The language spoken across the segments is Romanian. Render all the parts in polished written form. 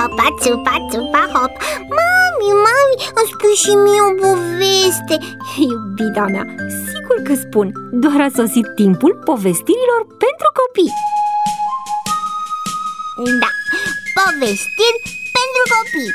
țupa, țupa, țupa, hop. Mami, îmi spui și mie o poveste. Iubita mea, sigur că spun. Doar a sosit timpul povestirilor pentru copii. Da, povestiri pentru copii.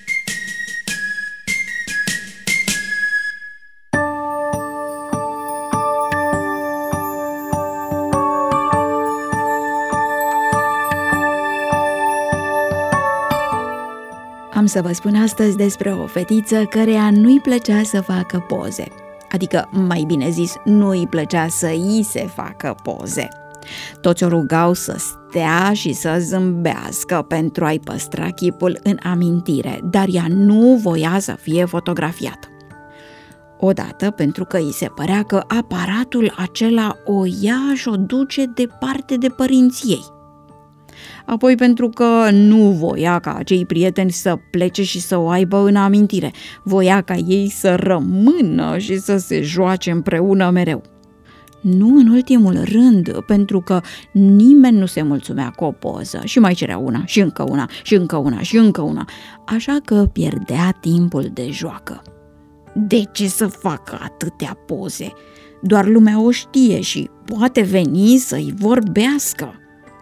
Am să vă spun astăzi despre o fetiță căreia nu-i plăcea să facă poze. Adică, mai bine zis, nu-i plăcea să îi se facă poze. Toți o rugau să stea și să zâmbească pentru a-i păstra chipul în amintire, dar ea nu voia să fie fotografiată. Odată, pentru că îi se părea că aparatul acela o ia și o duce departe de părinții ei. Apoi pentru că nu voia ca acei prieteni să plece și să o aibă în amintire, voia ca ei să rămână și să se joace împreună mereu. Nu în ultimul rând, pentru că nimeni nu se mulțumea cu o poză și mai cerea una și încă una și încă una și încă una, așa că pierdea timpul de joacă. De ce să facă atâtea poze? Doar lumea o știe și poate veni să-i vorbească.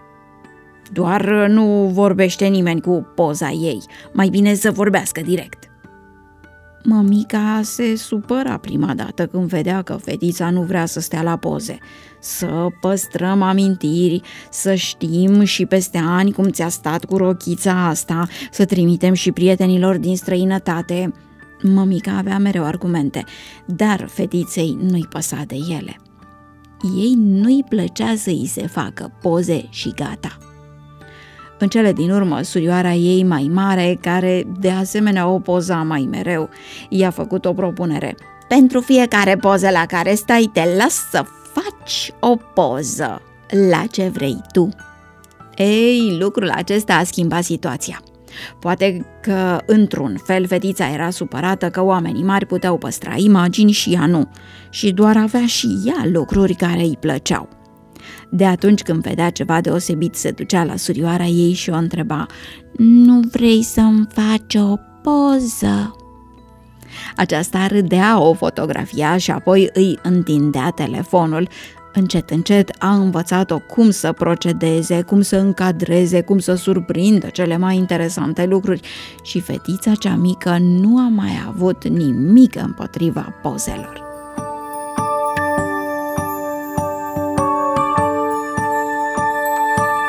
Doar nu vorbește nimeni cu poza ei, mai bine să vorbească direct. Mămica se supăra prima dată când vedea că fetița nu vrea să stea la poze. Să păstrăm amintiri, să știm și peste ani cum ți-a stat cu rochița asta, să trimitem și prietenilor din străinătate. Mămica avea mereu argumente, dar fetiței nu-i păsa de ele. Ei nu-i plăcea să îi se facă poze și gata. În cele din urmă, surioara ei mai mare, care de asemenea o poza mai mereu, i-a făcut o propunere. Pentru fiecare poză la care stai, te las să faci o poză la ce vrei tu. Ei, lucrul acesta a schimbat situația. Poate că, într-un fel, fetița era supărată că oamenii mari puteau păstra imagini și ea nu, și doar avea și ea lucruri care îi plăceau. De atunci când vedea ceva deosebit, se ducea la surioara ei și o întreba: nu vrei să-mi faci o poză? Aceasta râdea, o fotografia și apoi îi întindea telefonul. Încet, încet a învățat-o cum să procedeze, cum să încadreze, cum să surprindă cele mai interesante lucruri și fetița cea mică nu a mai avut nimic împotriva pozelor.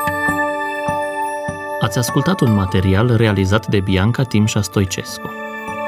Ați ascultat un material realizat de Bianca Timșa Stoicescu.